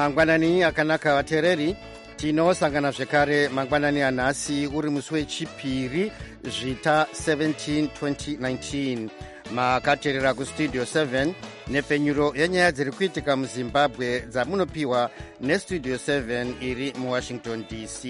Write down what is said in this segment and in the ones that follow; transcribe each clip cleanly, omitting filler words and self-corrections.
mangwanani akanaka vateereri, tinosangana zvekare mangwanani anhasi uri musi wechipiri zvita 17 2019. makateerera kustudio 7 nepfenyuro yenyaya dziri kuitika muzimbabwe dzamunopiwa nestudio 7 iri muwashington dc.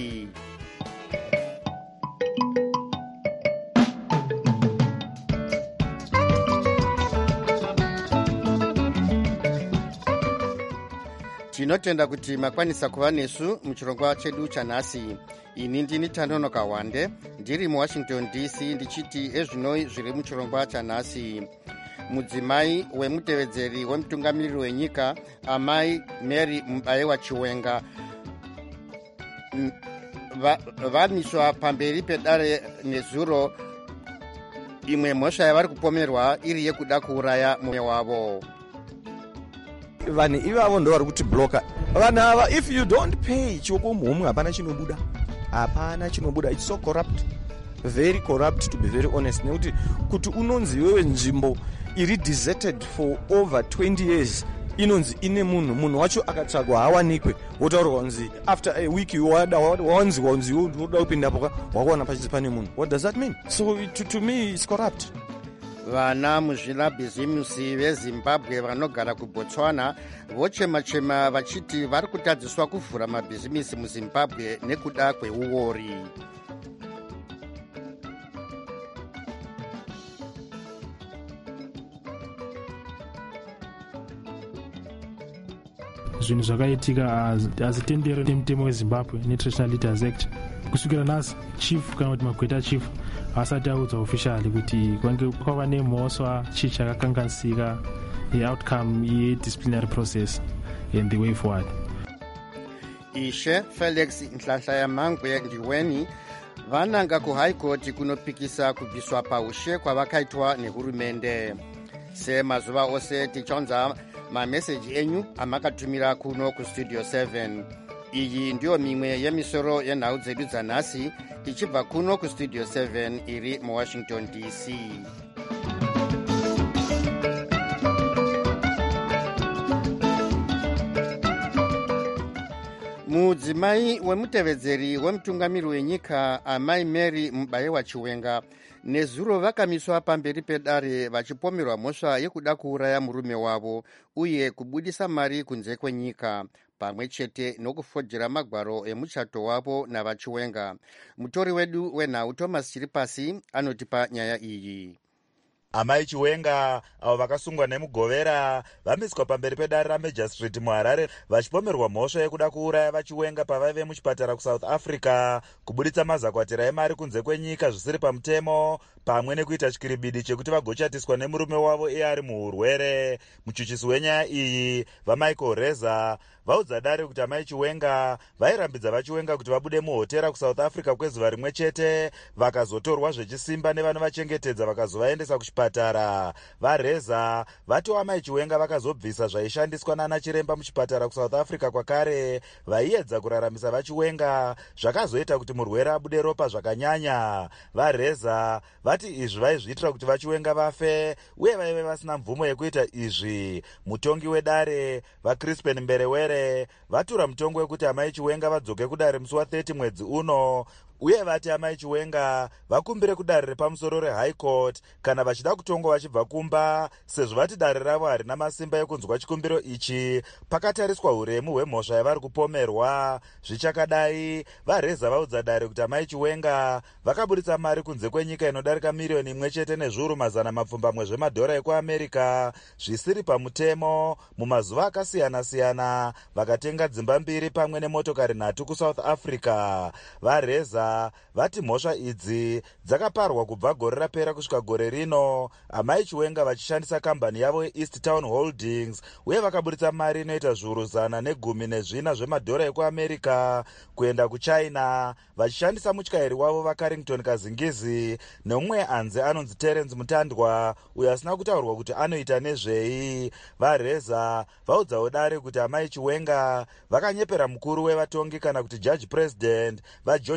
tinotenda kuti makwanisa kuva nesu muchirongwa chedu chanhasi. ini ndini Tanonoka Wande ndiri muwashington dc ndichiti ezvinoi zviri muchirongwa chanhasi. mudzimai wemutevedzeri wemutungamiriri wenyika amai Mary Mubayiwa Chiwenga vamiswa pamberi pedare nezuro. imwe mhosva yavari kupomerwa iri yekuda kuuraya mumwe wavo. vanhu ivavo ndo vari kuti bloka vanhu ava. If you don't pay chioko muhomwe hapana chinobuda. It's so corrupt, very corrupt to be very honest. nekuti kuti unonzi wewe nzvimbo iri deserted for over 20 years inonzi ine munhu wacho akatsvagwa hawanikwe, wotaurwa kunzi after a week wawanziwa kunzi unoda kupindapo wakaona pachisi pane munhu. What does that mean? So to me it's corrupt. vana muzvinabhizimusi vezimbabwe vanogara kubotswana vochema-chema vachiti vari kutadziswa kuvhura mabhizimisi muzimbabwe nekuda kweuori. zvinhu zvakaitika hazitendere nemutemo wezimbabwe netraditional leaders act. kusvikira nhasi chief kana kuti magweta chief asati audza officially kuti kwange kwava nemhosva chii chakakanganisika outcome ye-disciplinary process and the way forward. ishe Felix Nhlanhlayamangwe Ndiweni vananga kuhigh court kunopikisa kubviswa paushe kwavakaitwa nehurumende. semazuva ose tichaunza mameseji enyu amakatumira kuno kustudio 7. iyi ndiyo mimwe yemisoro yenhau dzedu dzanhasi tichibva kuno kustudio 7 iri muwashington dc. mudzimai wemutevedzeri wemutungamiriri wenyika amai Mary Mubayiwa Chiwenga nezuro vakamiswa pamberi pedare vachipomerwa mhosva yekuda kuuraya murume wavo uye kubudisa mari kunze kwenyika pamwe chete nokufojera magwaro emuchato wavo navachiwenga. mutori wedu wenhau Thomas Chiripasi anotipa nyaya iyi. amai Chiwenga avo vakasungwa nemugovera vamiswa pamberi pedare raMajor Street muHarare vachipomerwa mhosva yekuda kuuraya vachiwenga pavaive muchipatara kuSouth Africa, kubuditsa mazakwatira emari kunze kwenyika zvisiri pamutemo, pamwe nekuita chikiribidi chekuti vagochatiswa nemurume wavo iye ari muurwere. muchuchisi wenyaya iyi vaMichael Reza vaudza dare kuti amai Chiwenga vairambidza vachiwenga kuti vabude muhotera kuSouth Africa kwezuva rimwe chete, vakazotorwa zvechisimba nevanovachengetedza vakazovaendesa kuchipatara. vareza vatiwo amai Chiwenga vakazobvisa zvaishandiswa nana chiremba muchipatara kuSouth Africa kwakare vaiedza kuraramisa vachiwenga, zvakazoita kuti murwere abude ropa zvakanyanya. vareza vati izvi vaizviitira kuti vachiwenga vafe uye vaive vasina mvumo yekuita izvi. mutongi wedare vaCrispen Mberewere vatura mutongo wekuti amai Chiwenga vadzoke kudare musi wa30 mwedzi uno, uye vati amai Chiwenga vakumbire kudare repamusoro reHigh Court kana vachida kutongwa vachibva kumba, sezvo vati dare ravo harina masimba ekunzwa chikumbiro ichi pakatariswa uremu hwemhosva yavari kupomerwa. zvichakadai vareza vaudza dare kuti amai Chiwenga vakabuditsa mari kunze kwenyika inodarika miliyoni 1.7 zvemadhora ekuAmerica zvisiri pamutemo mumazuva akasiyana-siyana, vakatenga dzimba 2 pamwe nemotokari 3 kuSouth Africa. vareza vati mhosva idzi dzakaparwa kubva gore rapera kusvika gore rino, amai Chiwenga vachishandisa kambani yavo East Town Holdings, uye vakabuditsa mari inoita zviuru 114 zvemadhora ekuAmerica kuenda kuChina vachishandisa mutyairi wavo vaCarrington Kazingizi nemumwe anze anonzi Terence Mutandwa uyo asina kutaurwa kuti anoita nezvei. vareza vaudzawo dare kuti amai Chiwenga vakanyepera mukuru wevatongi kana kuti judge president vaGeorge Chiweshe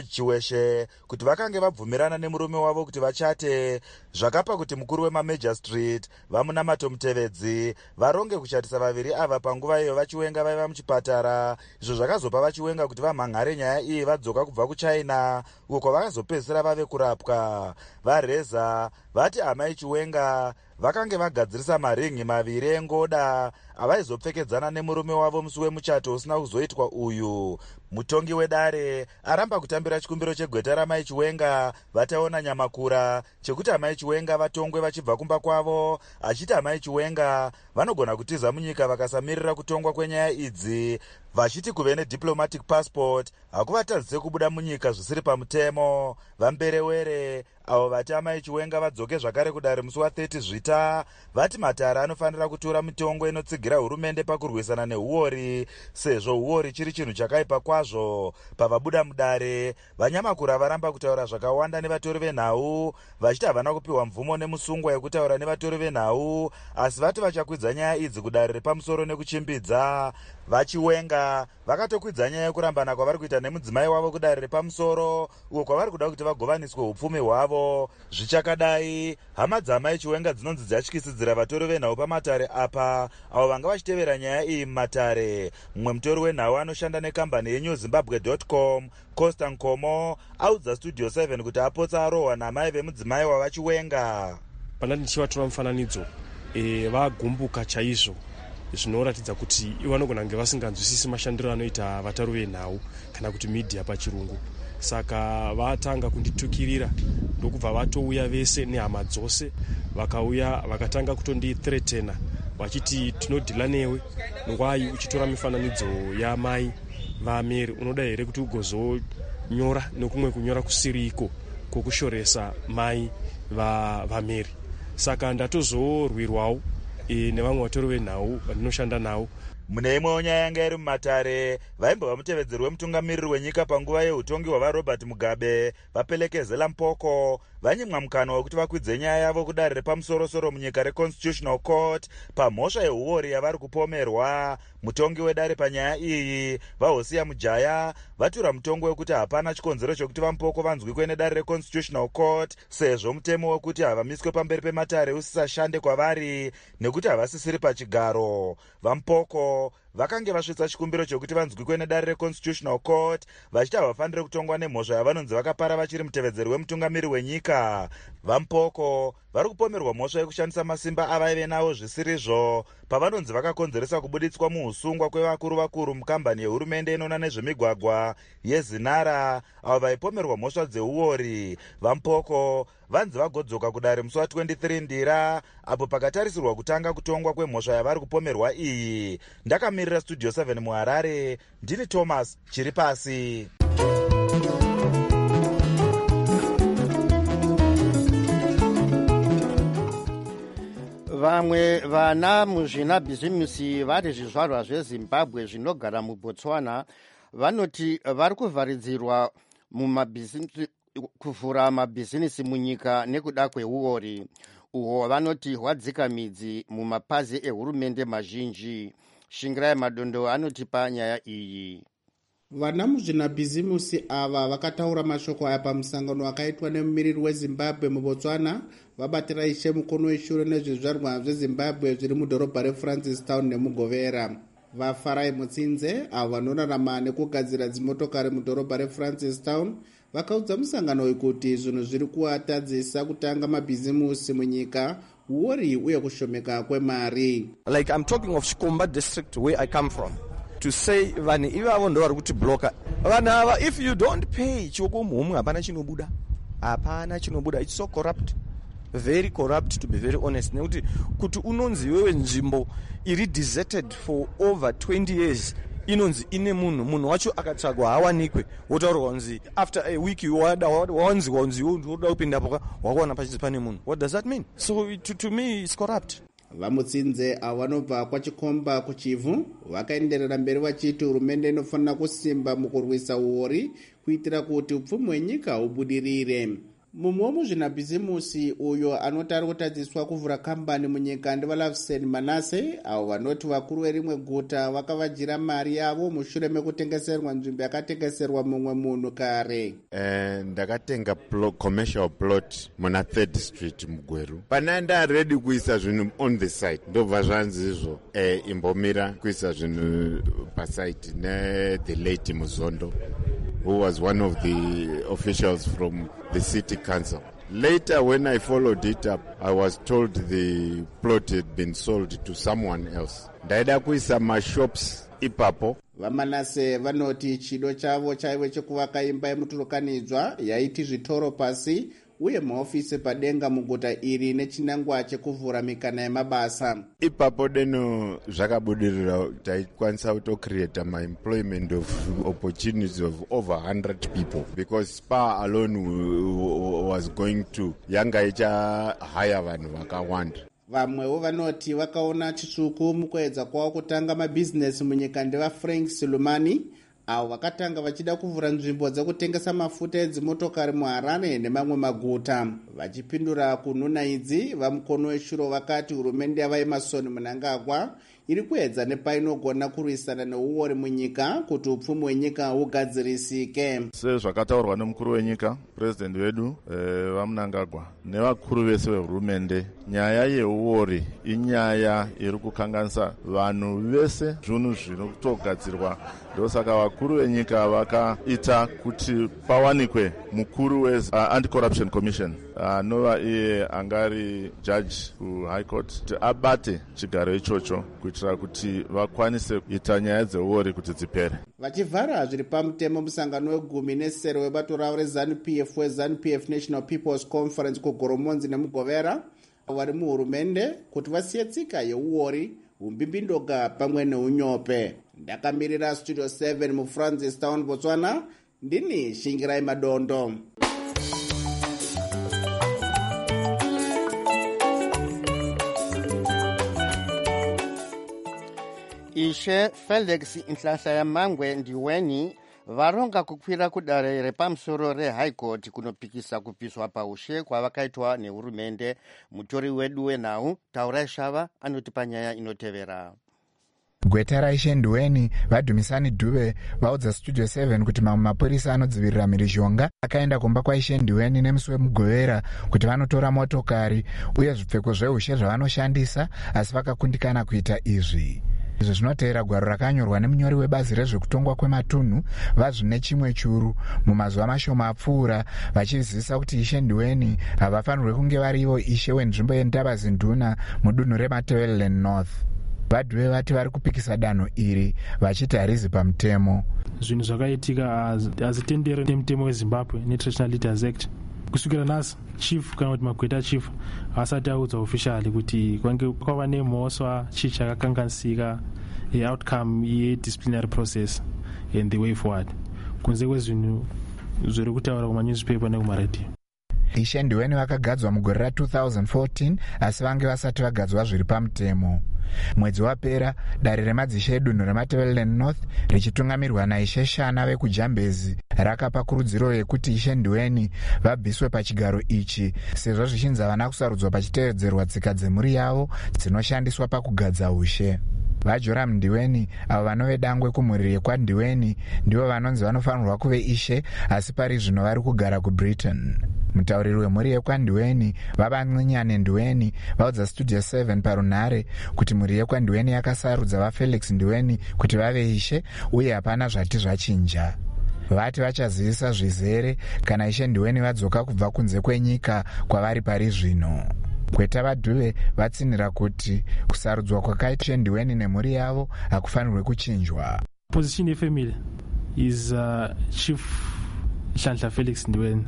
Ushe kuti vakange vabvumirana nemurume wavo kuti vachate, zvakapa kuti mukuru wemaMajor Street vamunamato Mutevedzi varonge kuchatisa vaviri ava panguva iyo vachiwenga vaiva muchipatara, izvo zvakazopa vachiwenga kuti vamhanhare nyaya iyi vadzoka kubva kuChina uko vakazopedzisira vave kurapwa. Vareza vati amai Chiwenga vakange vagadzirisa maringi maviri engoda avaizopfekedzana nemurume wavo musi wemuchato usina kuzoitwa uyu. Mutongi wedare aramba kutambira chikumbiro chegweta ramai Chiwenga vataona nyamakura chekuti amai Chiwenga vatongwe vachibva kumba kwavo, achiti amai Chiwenga vanogona kutiza munyika vakasamirira kutongwa kwenyaya idzi, vachiti kuve nediplomatic passport hakuvatadzise kubuda munyika zvisiri pamutemo. Vamberewere avo vati amai Chiwenga vadzoke zvakare kudare musi wa30 Zvita vati Matare anofanira kutora mitongo inotsigira hurumende pakurwisana neuori, sezvo uori chiri chinhu chakaipa kwazvo. Pavabuda mudare, vanyamakura varamba kutaura zvakawanda nevatori venhau, vachiti havana kupiwa mvumo nemusungwa yekutaura nevatori venhau, asi vati vachakwidza nyaya idzi kudare repamusoro nekuchimbidza. Vachiwenga vakatokwidza nyaya yekurambana kwavari kuita nemudzimai wavo kudare repamusoro, uko kwavari kuda kuti vagovaniswe upfumi hwavo. Zvichakadai, hama dzamai Chiwenga dzinonzi dzatyisidzira vatori venhau pamatare apa avo vanga vachitevera nyaya iyi mumatare. Mumwe mutori wenhau anoshanda nekambani yeNewZimbabwe.com, Costa Nkomo, audza Studio 7 kuti apotsa arohwa namai vemudzimai wavachiwenga. Pana ndichivatora mufananidzo vagumbuka chaizvo, zvinoratidza kuti vanogona kunge vasinganzwisisi mashandiro anoita vatari venhau kana kuti media pachirungu. Saka vatanga kunditukirira ndokubva vatouya vese nehama dzose, vakauya vakatanga kutondithreatena vachiti tinodhila newe, ngwai uchitora mifananidzo yamai vaMary unoda here kuti ugozonyora nekumwe kunyora kusiriko kwokushoresa mai vaMary. Saka ndatozorwirwawo nevamwe vatori venhau vandinoshanda navo. Mune imwewo nyaya yanga iri mumatare, vaimbova mutevedzeri wemutungamiriri wenyika panguva yeutongi hwavaRobert Mugabe vapelekezela Mpoko vanyimwa mukana wekuti vakwidze nyaya yavo kudare repamusoro-soro munyika reConstitutional Court pamhosva yeuori yavari kupomerwa. Mutongi wedare panyaya iyi vaHosiya Mujaya vatura mutongo wekuti hapana chikonzero chokuti vaMpoko vanzwikwe nedare reConstitutional Court, sezvo mutemo wekuti havamiswe pamberi pematare usisashande kwavari nekuti havasisiri pachigaro. VaMpoko vakange vasvitsa chikumbiro chokuti vanzwikwe nedare reConstitutional Court vachiti havafaniri kutongwa nemhosva yavanonzi vakapara vachiri mutevedzeri wemutungamiri wenyika. VaMpoko vari kupomerwa mhosva yekushandisa masimba avaive nawo zvisirizvo pavanonzi vakakonzeresa kubuditswa muusungwa kwevakuru mukambani yehurumende inona nezvemigwagwa yeZinara, avo vaipomerwa mhosva dzeuori. VaMpoko vanzi vagodzoka kudare musi wa23 Ndira apo pakatarisirwa kutanga kutongwa kwemhosva yavari kupomerwa iyi. Ndakamirira Studio 7 muHarare, ndini Thomas Chiripasi. Vamwe vana muzvinabhizimusi vari zvizvarwa zveZimbabwe zvinogara muBotswana vanoti vari kuvharidzirwa kuvhura mabhizinisi munyika nekuda kweuori uhwo vanoti hwadzika midzi mumapazi ehurumende mazhinji. Shingirai Madondo anotipa nyaya iyi. Vana muzvinabhizimusi ava vakataura mashoko aya pamusangano wakaitwa nemumiriri weZimbabwe muBotswana vabatira Ishe Mukono weshure nezvizvarwa zveZimbabwe zviri mudhorobha reFrancistown nemuGovera. VaFarai Mutsinze avo vanorarama nekugadzira dzimotokari mudhorobha reFrancistown vakaudza musangano uyu kuti zvinhu zviri kuvatadzisa kutanga mabhizimusi munyika, uori uye kushomeka kwemari. Like I'm talking of Chikomba district where I come from. To say vanhu ivavo ndo vari kuti bloka vanhu ava, if you don't pay chioko muhomwe hapana chinobuda. It's so corrupt, very corrupt to be very honest. Nekuti kuti unonzi wewe nzvimbo iri deserted for over 20 years inonzi ine munhu wacho akatsvagwa hawanikwe, wotaurwa kunzi after a week wawanzwa kunzi unoda kupinda paka wakaona pachisi pane munhu. What does that mean? So to me it's corrupt. VaMutsinze avo vanobva kwaChikomba kuchivhu vakaenderera mberi vachiti hurumende inofanira kusimba mukurwisa uori kuitira kuti upfumi hwenyika hubudirire. mumwe wemuzvinabhizimusi uyo anoti ari kutadziswa kuvhura kambani munyika ndevalavisen manase avo vanoti vakuru verimwe guta vakavajira mari yavo mushure mekutengeserwa nzvimbo yakatengeserwa mumwe munhu kare. Ndakatenga commercial plot muna 3rd Street mugweru. Pana ndaredi kuisa zvinhu on the site ndobva zvanzizvo imbomira kuisa zvinhu pasite nethe late Muzondo, who was one of the officials from the city council. Later, when I followed it up, I was told the plot had been sold to someone else. Ndaida kuisa mashops ipapo. Vamanase vanoti chido chavo chaive chekuvaka imba yemuturukanidzwa yaiti zvitoro pasi uye mahofisi padenga muguta iri nechinangwa chekuvhura mikana yemabasa. Ipapo deno zvakabudirira taikwanisa kutocreate my employment of opportunities of over 100 people, because Spar alone was going to yanga ichahire vanhu vakawanda. Vamwewo vanoti vakaona chitsvuku mukuedza kwavo kutanga mabhizinesi munyika ndevaFrank Silumani avo vakatanga vachida kuvhura nzvimbo dzekutengesa mafuta edzimotokari muHarare nemamwe maguta. Vachipindura kunhuna idzi, vamukono weshuro vakati hurumende yavaEmerson Mnangagwa iri kuedza nepainogona kurwisana neuori munyika kuti upfumi hwenyika hugadzirisike. Sezvakataurwa nemukuru wenyika, president wedu vaMnangagwa nevakuru vese vehurumende, nyaya yeuori inyaya iri kukanganisa vanhu vese zvinhu zvinotogadzirwa. Ndosaka vakuru venyika vakaita kuti pawanikwe mukuru we-Anti-Corruption Commission anova iye angari judge kuHigh Court kuti abate chigaro ichocho kuitira kuti vakwanise kuita nyaya dzeuori kuti dzipere. Vachivhara zviri pamutemo musangano wegumi nesere webato ravo reZANU-PF weZANU-PF National People's Conference kuGoromonzi nemuGovera vari muhurumende kuti vasiye tsika yeuori, umbimbindoga pamwe neunyope. Ndakamirira Studio 7 muFrancis Town, Botswana. Ndini Shingirai Madondo. Ishe Felix Nhlanhlayamangwe Ndiweni varonga kukwira kudare repamusoro reHigh Court kunopikisa kupiswa paushe kwavakaitwa nehurumende. Mutori wedu wenhau Taurai Shava anoti panyaya inotevera. Gweta raIshe Ndiweni vaDhumisani Dube vaudza Studio 7 kuti mamwe mapurisa anodzivirira mhirizhonga akaenda kumba kwaIshe Ndiweni nemusi wemugovera kuti vanotora motokari uye zvipfeko zveushe zvavanoshandisa, asi vakakundikana kuita izvi. Izvi zvinotevera gwaro rakanyorwa nemunyori webazi rezvekutongwa kwematunhu vaZvine Chimwe Churu mumazuva mashoma apfuura, vachizivisa kuti Ishe Ndiweni havafanirwe kunge varivo ishe wenzvimbo yeNdabazinduna mudunhu reMatabeleland North. Vadhuve vati vari kupikisa danho iri vachiti harizi pamutemo. Zvinhu zvakaitika hazitendere nemutemo weZimbabwe neTrational Leaders Act. Kusukira nhasi chief kana kuti magweta chief asati audza officially kuti kwange kwava nemhosva chii chakakanganisika outcome ye-disciplinary process and the way forward, kunze kwezvinhu zviri kutaura kumanewspaper nekumaredhiyo. Ishe Ndiweni vakagadzwa mugore ra2014 asi vange vasati vagadzwa zviri pamutemo. Mwedzi wapera dare remadzishe edunhu reMatabeleland North richitungamirirwa naIshe Shana vekujambezi rakapa kurudziro yekuti Ishe Ndiweni vabviswe pachigaro ichi sezvo zvichinzi havana kusarudzwa pachitevedzerwa tsika dzemhuri yavo dzinoshandiswa pakugadza ushe. VaJoram Ndiweni avo vanove dangwe kumhuri yekwaNdiweni ndivo vanonzi vanofanirwa kuve ishe, asi pari zvino vari kugara kuBritain. Mutauriri wemhuri yekwaNdiweni vaVanxinyane Ndiweni vaudza Studio 7 parunhare kuti mhuri yekwaNdiweni yakasarudza vaFelix Ndiweni kuti vave ishe uye hapana zvati zvachinja. Vati vachazivisa zvizere kana Ishe Ndiweni vadzoka kubva kunze kwenyika kwavari pari zvino. Gweta vaDhuve vatsinira kuti kusarudzwa kwakaitwa Ndiweni nemhuri yavo hakufanirwe kuchinjwa. Position yefamily is Chief Nhlanhla Felix Ndiweni,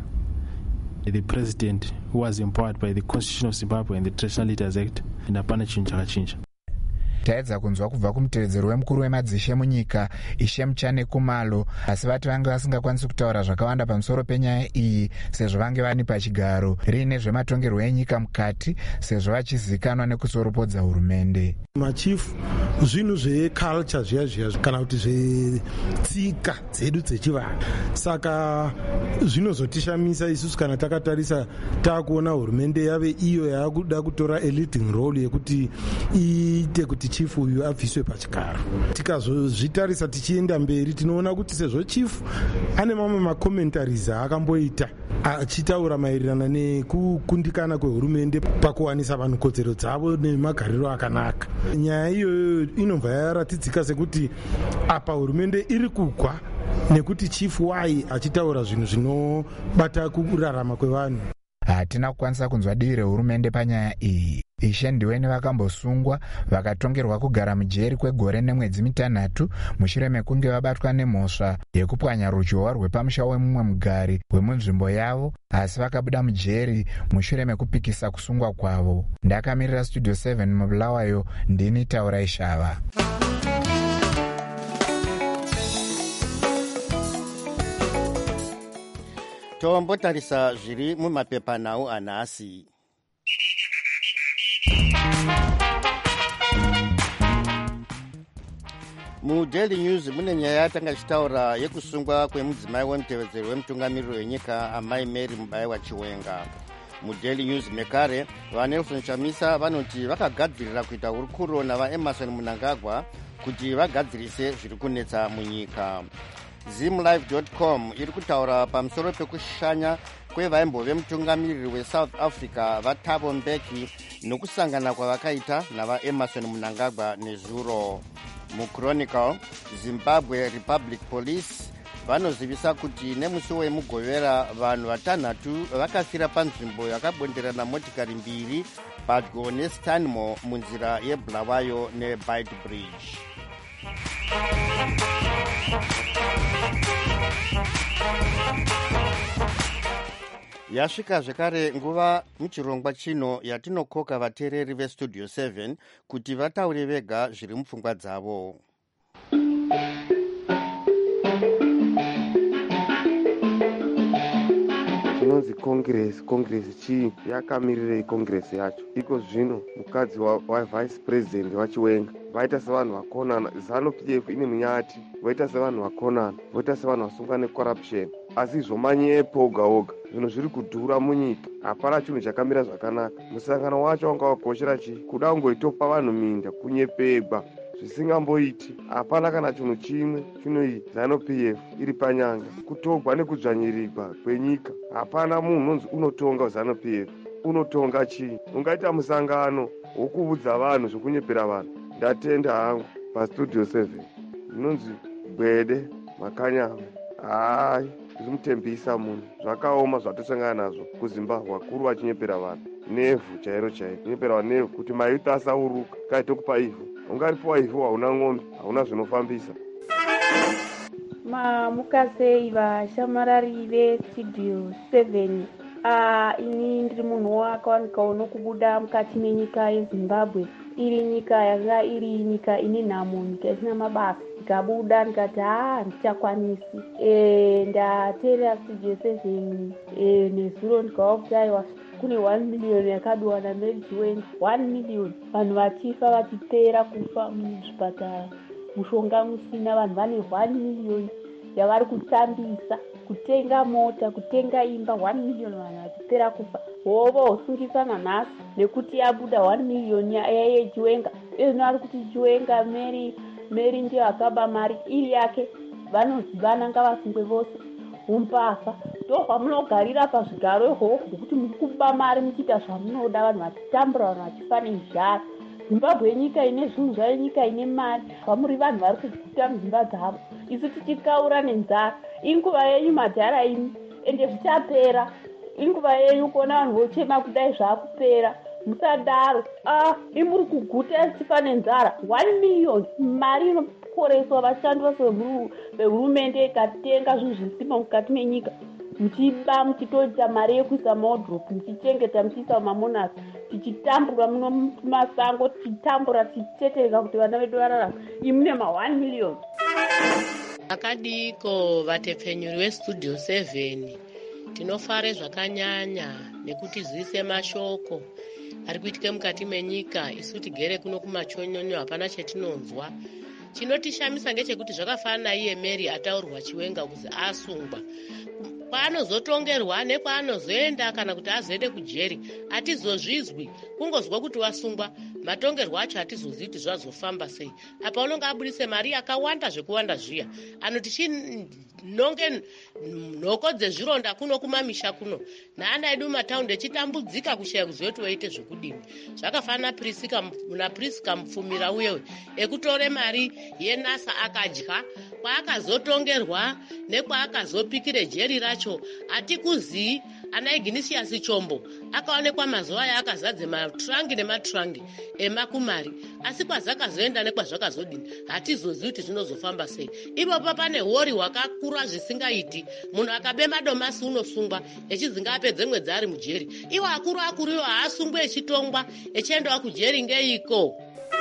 the president who was empowered by the Constitution of Zimbabwe and the Traditional Leaders Act, and hapana chinhu chakachinja. taedza kunzwa kubva kumutevedzeri wemukuru wemadzishe munyika Ishe Mchane Kumalo, asi vati vange vasingakwanisi kutaura zvakawanda pamusoro penyaya iyi sezvo vange vani pachigaro riine zvematongerwo enyika mukati, sezvo vachizikanwa nekusoropodza hurumende. Machifu zvinhu zveculture zviya kana kuti zvetsika dzedu dzechivanhu, saka zvinozotishamisa isusu kana takatarisa takuona hurumende yave iyo yakuda kutora a leading role yekuti iite kuti chifu uyu abviswe pachigaro. Tikazozvitarisa tichienda mberi tinoona kuti sezvo chifu ane mamwe makomentaries aakamboita achitaura maererano nekukundikana kwehurumende pakuwanisa vanhu kodzero dzavo nemagariro akanaka. Nyaya iyoyo inobva yaratidzika sekuti apa hurumende iri kugwa nekuti chifu wai achitaura zvinhu zvinobata kurarama kwevanhu. Hatina kukwanisa kunzwa dii rehurumende panyaya iyi. Ishe Ndiweni vakambosungwa vakatongerwa kugara mujeri kwegore nemwedzi mitanhatu mushure mekunge vabatwa nemhosva yekupwanya ruzhowa rwepamusha wemumwe mugari wemunzvimbo yavo, asi vakabuda mujeri mushure mekupikisa kusungwa kwavo. Ndakamirira Studio 7 muBulawayo, ndini Taurai Shava. tombotarisa zviri mumapepanhau anhasi. MuDaily News mune nyaya yatanga chitaura yekusungwa kwemudzimai wemutevedzeri wemutungamiriri wenyika Amai Mary Mubaiwa Chiwenga. MuDaily News mekare vaNelson Chamisa vanoti vakagadzirira kuita hurukuro navaEmerson Mnangagwa kuti vagadzirise zviri kunetsa munyika. Zimlive.com iri kutaura pamusoro pekushanya kwevaimbove mutungamiriri weSouth Africa vaThabo Mbeki nokusangana kwavakaita navaEmerson Mnangagwa nezuro. MuChronicle, Zimbabwe Republic Police vanozivisa kuti nemusi wemugovera vanhu vatanhatu vakafira panzvimbo yakabonderana motikari mbiri padyo neStanmore munzira yeBulawayo neBeitbridge. Yasvika zvekare nguva muchirongwa chino yatinokoka vateereri veStudio 7 kuti vataure vega zviri mupfungwa dzavo. Inonzi Congress chii yakamirirei Congress yacho? Iko zvino mukadzi waVice President waChiwenga vaita sevanhu vakonana. ZANU-PF ine munyati voita sevanhu vakonana, voita sevanhu vasungwa necorruption, asi zvomanyepo oga oga. Zvinhu zviri kudhura munyika, hapana chinhu chakamira zvakanaka. Musangano wacho wanga wakoshera chii? Kuda kungoitopa vanhu minda kunyepegwa zvisingamboiti. Hapana kana chinhu chimwe chinoita. ZANU-PF iri panyanga kutogwa nekudzvanyirirwa kwenyika. Hapana munhu unonzi unotonga ZANU-PF. Unotonga chii? Ungaita musangano wokuudza vanhu zvokunyepera vanhu. Ndatenda hangu paStudio 7 inonzi Gwede Makanyama. Hai, zvirimutembisa munhu. Zvakaoma zvatosangana nazvo kuZimbabwe, vakuru vachinyepera vanhu nevhu chairo kunyepera vanhu nevhu kuti mayuta asauruka. Kaite kupa ivhu, ungaripiwa ivhu hauna ng'ombe, hauna zvinofambisa. Mukasei vashamarari veStudio 7. Ini ndiri munhu wakawanikawo nokubuda mukati menyika yeZimbabwe. Iri nyika yanga iri nyika ine nhamo, nyika isina mabasa. Ndikabuda ndikati ndichakwanisi. Ndateerera Studio 7 nezuro ndikaona kuti aiwa kune 1 million yakadiwa naMary Chiwenga. 1 million vanhu vachifa vachipera kufa muzvipatara, mushonga musina, vanhu vane 1 million yavari kusambisa, kutenga mota, kutenga imba. 1 million vanhu vachipera kufa. Hovo hosungisana nhasi nekuti abuda 1 million yeChiwenga. Izvino ari kuti Chiwenga Mary ndiyo akaba mari iri yake, vanozivana ngavasungwe vose umpasa. Ndopamunogarira pazvigaro ihoko kuti muri kuba mari muchiita zvamunoda, vanhu vachitambura, vanhu vachifa nezhara. Zimbabwe nyika ine zvinhu zvayo, nyika ine mari, vamuri vanhu vari kuguta mudzimba dzavo, isu tichikaura nenzara. Inguva yenyu madhara imi, ende zvichapera. Inguva yenyu kuona vanhu vochema kudai zvakupera. Musadaro. Imuri kuguta tichifa nenzara. 1 million mari inokoreswa vashandi vose vehurumende ikatenga zvinhu zvisima mukati menyika, muchiba muchitoita mari yekuisa maodhropu, muchichengeta muchiisa mamonasi. tichitambura muno mumasango, tichitambura tichitetereka kuti vana vedu vararama. Iyi mune ma1 million. Akadiko vatepfenyuri vestudio 7 tinofare zvakanyanya nekuti ziise mashoko ari kuitike mukati menyika. Isu tigere kuno kumachonyonyo hapana chetinonzwa. Chinotishamisa ngechekuti zvakafanana iye Mary ataurwa Chiwenga kuzi asungwa, kwaanozotongerwa nekwaanozoenda kana kuti azoende kujeri hatizozvizwi. Kungozwa kuti wasungwa, matongerwo acho hatizozii kuti zvazofamba sei. Apa unonge abudise mari yakawanda zvekuwanda zviya, anoti chinonge nhoko dzezvironda kuno kumamisha kuno, naana edu mumataundi echitambudzika kushaya kuziva kuti woite zvekudini. Zvakafanana naPriska Mupfumira uyewe ekutore mari yenasa akadya, kwaakazotongerwa nekwaakazopikire jeri racho hatikuzii. Ana Ignatius Chombo akaonekwa mazuva aya akazadze matrangi nematrangi emakumari, asi kwazakazoenda nekwazvakazodini hatizozii kuti zvinozofamba sei. Ipopo pane hori hwakakura zvisingaiti. Munhu akabe madomasi unosungwa echidzinga apedze mwedzi ari mujeri. Iwo akuru iwo haasungwe echitongwa echiendawa kujeri ngeiko.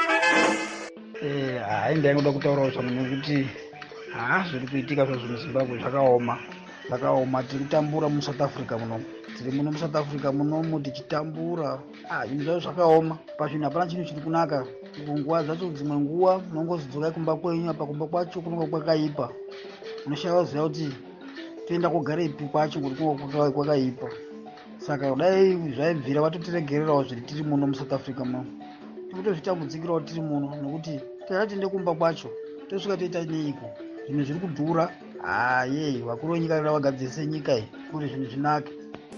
Ndainoda kutaurawo zvangu nekuti zviri kuitika zvazvo muZimbabwe zvakaoma. Tiri kutambura muSouth Africa muno. Tiri muno muSouth Africa munomu tichitambura. Zvinhu zvazvo zvakaoma. Pazvinhu hapana chinhu chiri kunaka. Nguva dzacho dzimwe nguva munongozidzoka kumba kwenyu, apa kumba kwacho kunonga kwakaipa. Unoshaya kuziva kuti toenda kogara ipi kwacho kuti kunonga kwakaipa. Saka kudai zvaibvira vatotiregererawo zviri tiri muno muSouth Africa muno. Tikutozvitambudzikirawo tiri muno nekuti tiende kumba kwacho tosvika toita neiko. Zvinhu zviri kudhura. Vakuru venyika vagadzirisa nyika iyi kuti zvinhu zvinake.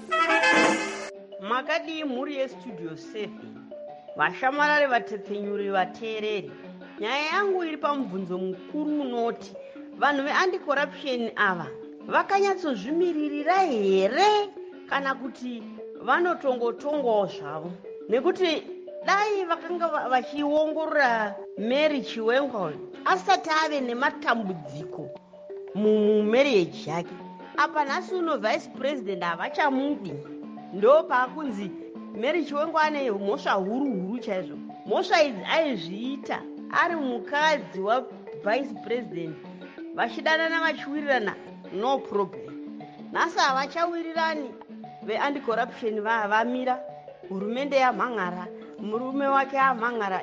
Makadii mhuri yestudio 7, vashamarare, vatepfenyuri, vateereri. Nyaya yangu iri pamubvunzo mukuru unoti vanhu veanti-corruption ava vakanyatsozvimiririra here kana kuti vanotongotongwawo zvavo. Nekuti dai vakanga vachiongorora Mary Chiwenga asati ave nematambudziko mumarriage yake, apa nhasi uno vice president havachamudi. Ndo paakunzi Mary Chiwenga ane mhosva huru chaizvo. Mhosva idzi aizviita ari mukadzi wavice president, vachidanana vachiwirirana, no problem. Nhasi havachawirirani. Veanti-corruption vamira, hurumende yamhang'ara, murume wake amhang'ara.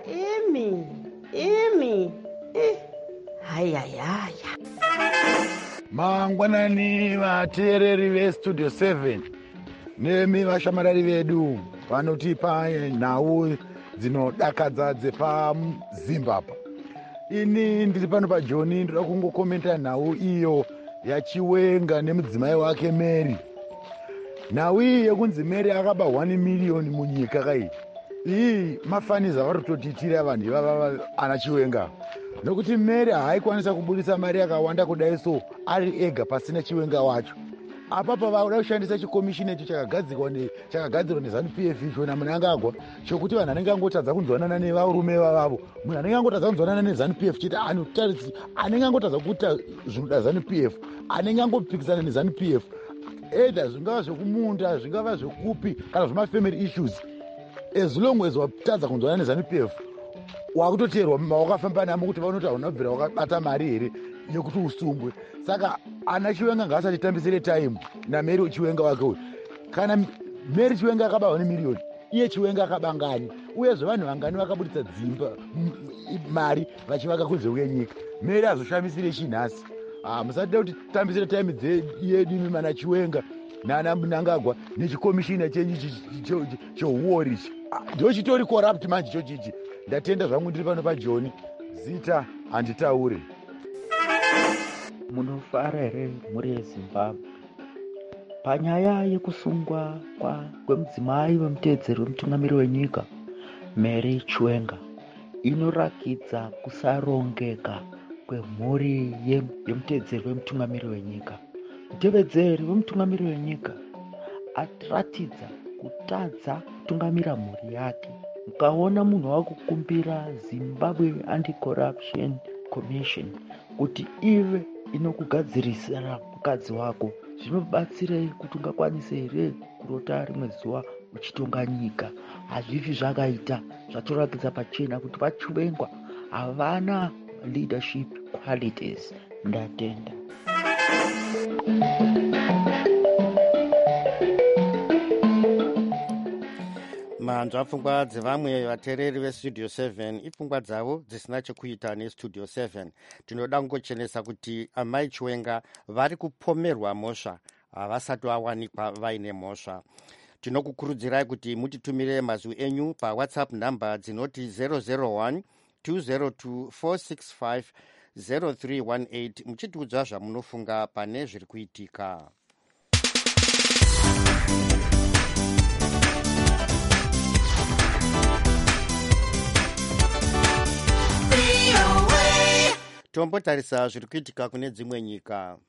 Hayayaya. Mangwanani vateereri vestudio 7 nemi vashamarari vedu vanotipa nhau dzinodakadza dzepaZimbabwe. Ini ndiri pano paJoni ndoda kungokomenta nhau iyo yaChiwenga nemudzimai wake Mary. Nhau iyi yekunzi Mary akaba 1 million munyika kai. Iyi mafaniza varototitira vanhu ivava ana Chiwenga. Nokuti Mary haikwanisa kubudisa mari yakawanda kudai so ari ega pasina Chiwenga wacho. Apapa vauda kushandisa chikomishini icho chakagadzirwa neZANU-PF icho naMnangagwa chokuti vanhu anenge angotadza kunzwanana nevarume vavavo. Munhu anenge angotadza kunzwanana neZANU-PF chiti anotarisi anenge angotadza kuita zvinoda ZANU-PF, anenge angopikisana neZANU-PF, either zvingava zvekumunda, zvingava zvekupi kana zvemafamily issues. As long as watadza kunzwanana neZANU-PF wakutoteerwa wakafamba namo kuti vanoti hauna kubvira wakabata mari here yekuti usungwe. Saka ana Chiwenga ngaasati tambisire time naMary Chiwenga wake uyu. Kana Mary Chiwenga akaba 1 million, iye Chiwenga akabangani, uyezve vanhu vangani vakabuditsa dzimba mari vachivaka kunze kwenyika. Mary azoshamisire chinhasi. Musatida kuti tambisire time yedu imi mana Chiwenga nana Mnangagwa nechikomishina chenyu cheuori ichi. Ndo chitori corrupt manje chochichi. Ndatenda zvangu ndiri pano paJoni. Zita handitaure. Munofara here mhuri yeZimbabwe panyaya yekusungwa kwemudzimai wemuteedzeri wemutungamiri wenyika Mary Chiwenga inorakidza kusarongeka kwemhuri yemuteedzeri wemutungamiri wenyika. Mutevedzeri wemutungamiri wenyika aratidza kutadza kutungamira mhuri yake. Ukaona munhu wakukumbira Zimbabwe Anti-Corruption Commission kuti ive inokugadzirisira mukadzi wako, zvinobatsirei kuti ungakwanise here kurota rimwe zuva uchitonga nyika. Hazvifi zvakaita zvatoratidza pachena kuti vachiwengwa havana leadership qualities. Ndatenda. manzwa pfungwa dzevamwe vateereri vestudio 7 ipfungwa dzavo dzisina chekuita nestudio 7. tinoda kungochenesa kuti amai Chiwenga vari kupomerwa mhosva havasati vawanikwa vaine mhosva. Tinokukurudzirai kuti mutitumire mazwi enyu pawhatsapp namba dzinoti 001 202 465 0318 muchitiudza zvamunofunga pane zviri kuitika. Tombotarisa zviri kuitika kune dzimwe nyika.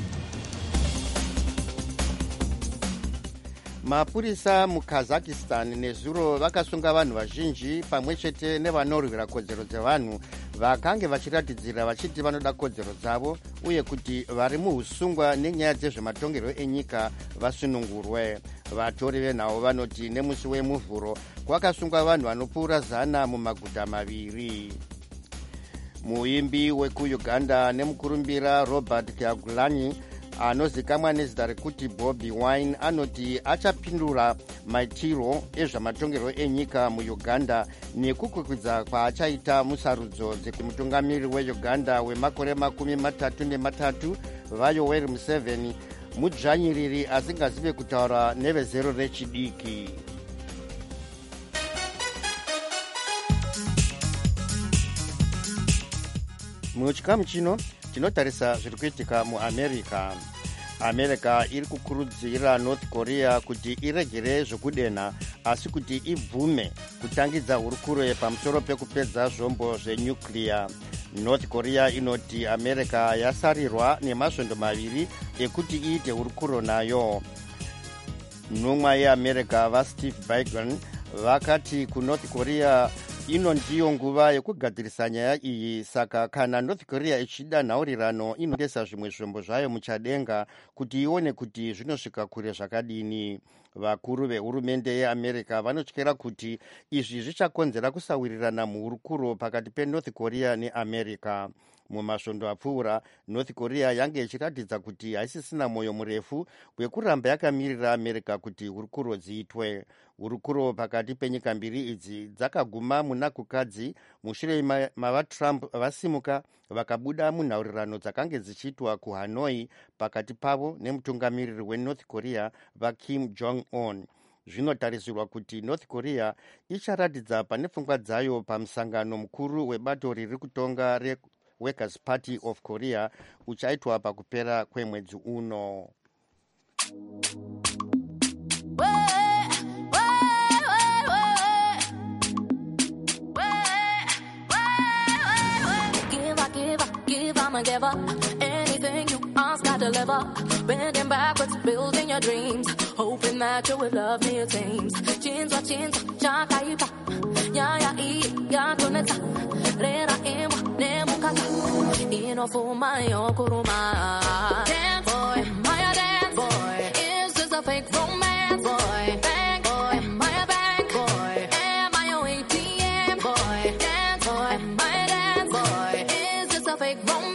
Mapurisa muKazakhstan nezuro vakasunga vanhu vazhinji pamwe chete nevanorwira kodzero dzevanhu vakange vachiratidzira vachiti vanoda kodzero dzavo uye kuti vari muusungwa nenyaya dzezvematongerwo enyika vasunungurwe. Vatori venhau vanoti nemusi wemuvhuro kwakasungwa vanhu vanopfuura 100 mumaguta maviri. Muimbi wekuuganda nemukurumbira Robert Kyagulanyi anozikamwa nezita rekuti Bobi Wine anoti achapindura maitiro ezvamatongerwo enyika muuganda nekukwikwidzwa kwaachaita musarudzo dzekumutungamiriri weuganda wemakore 33 vaYoweri Museveni mudzvanyiriri asingazive kutaura nevezero rechidiki. Muchikamu chino tinotarisa zviri kuitika muAmerica. America iri kukurudzira North Korea kuti iregere zvokudenha asi kuti ibvume kutangidza hurukuro pamusoro pekupedza zvombo zvenyukliya. North Korea inoti America yasarirwa nemasvondo maviri ekuti iite hurukuro nayo. Nhumwa yeAmerica vaSteve Biegun vakati kuNorth Korea ino ndiyo nguva yekugadzirisa nyaya iyi, saka kana North Korea ichida nhaurirano inoendesa zvimwe zvombo zvayo muchadenga kuti ione kuti zvinosvika kure zvakadini. Vakuru vehurumende yeAmerica vanotyera kuti izvi zvichakonzera kusawirirana muhurukuro pakati peNorth Korea neAmerica. Mumasvondo apfuura North Korea yange ichiratidza kuti haisisina mwoyo murefu wekuramba yakamirira America kuti hurukuro dziitwe. Hurukuro pakati penyika mbiri idzi dzakaguma muna kukadzi mushure mavaTrump vasimuka vakabuda munhaurirano dzakange dzichiitwa kuHanoi pakati pavo nemutungamiriri weNorth Korea vaKim Jong-un. Zvinotarisirwa kuti North Korea icharatidza pane pfungwa dzayo pamusangano mukuru webato riri kutonga Workers' Party of Korea uchaitwa pakupera kwemwedzi uno. Give up anything you ask, I deliver. Bending backwards, building your dreams, hoping that you will love me, it seems. Chinza, chakaipa, ya kuneta, rera imwa, nemukata, inofuma yokuruma. Dance boy, am I a dance boy? Is this a fake romance boy? Bank boy, am I a bank boy? Am I your ATM boy? Dance boy, am I a dance boy? Is this a fake romance?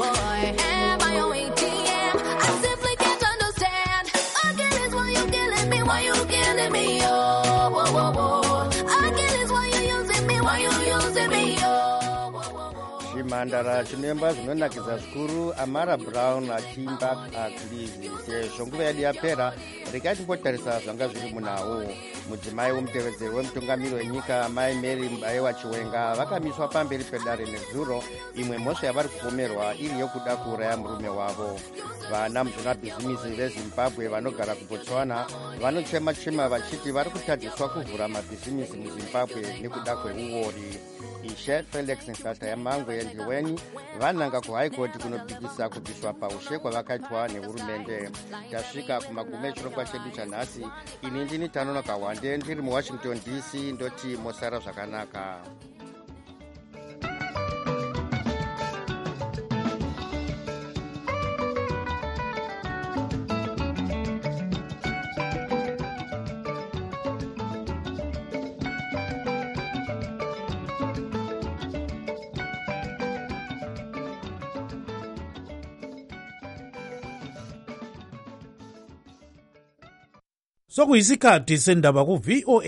Zvimhandara chinoemba zvinonakidza zvikuru Amara Brown achiimba Please. Sezvo nguva yedu yapera, regai timbotarisa zvanga zviri munhau. Mudzimai womutevedzeri wemutungamiri wenyika Mai Mary Mbaiwa Chiwenga vakamiswa pamberi pedare nezuro, imwe mhosva yavari kupomerwa iri yokuda kuuraya murume wavo. Vana muzvinabhizimisi veZimbabwe vanogara kuBotswana vanochema vachiti vari kutadziswa kuvhura mabhizimisi muZimbabwe nekuda kweuori. Ishe Felix Nhlatayamangwe Ndiweni vananga kuHigh Court kunopikisa kubviswa paushe kwavakaitwa nehurumende. Tasvika kumagumo echirongwa chedu chanhasi. Ini ndini Tanonoka Wande ndiri muWashington DC, ndoti mosara zvakanaka. sokuyisikhathi sendaba ku-VOA